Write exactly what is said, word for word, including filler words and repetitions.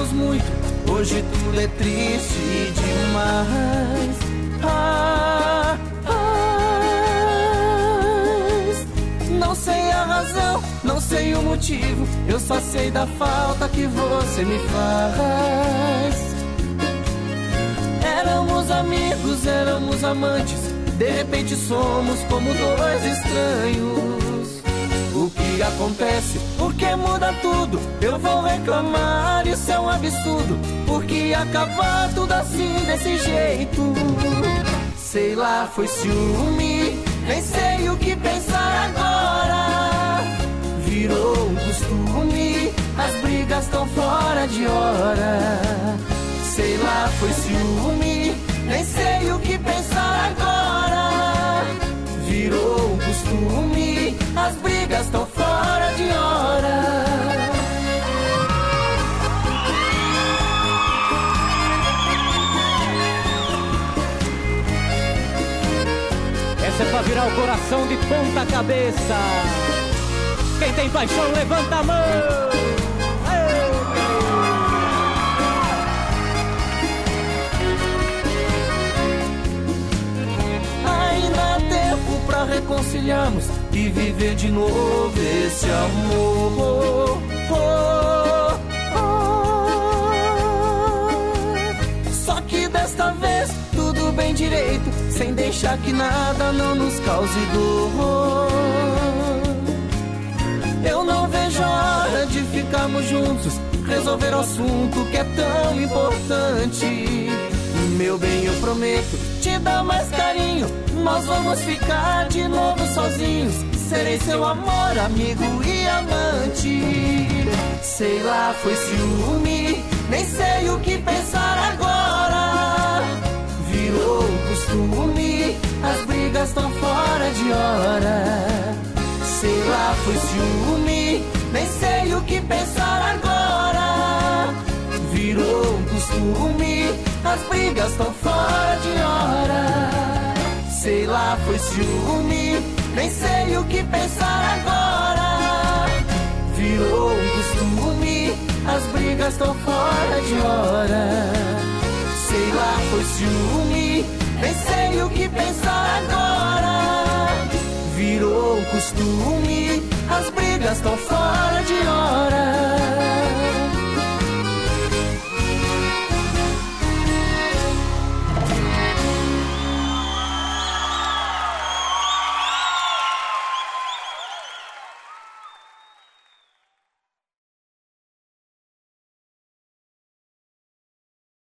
brigávamos muito, hoje tudo é triste demais. Ah, ah, não sei a razão, não sei o motivo, eu só sei da falta que você me faz. Éramos amigos, éramos amantes, de repente somos como dois estranhos. O que acontece? Por que muda tudo? Eu vou reclamar, isso é um absurdo. Por que acabar tudo assim, desse jeito? Sei lá, foi ciúme, nem sei o que pensar agora. Virou um costume, as brigas tão fora de hora. Sei lá, foi ciúme, nem sei o que pensar agora. Virou um costume, as brigas tão fora de hora. Essa é pra virar o coração de ponta cabeça. Quem tem paixão, levanta a mão. Pra reconciliarmos e viver de novo esse amor. Oh, oh, oh. Só que desta vez tudo bem direito, sem deixar que nada não nos cause dor. Eu não vejo a hora de ficarmos juntos, resolver o assunto que é tão importante. Meu bem, eu prometo te dar mais carinho, nós vamos ficar de novo sozinhos. Serei seu amor, amigo e amante. Sei lá, foi ciúme, nem sei o que pensar agora. Virou um costume, as brigas tão fora de hora. Sei lá, foi ciúme, nem sei o que pensar agora. Virou um costume, as brigas tão fora de hora. Sei lá, foi ciúme, nem sei o que pensar agora. Virou um costume, as brigas tão fora de hora. Sei lá, foi ciúme,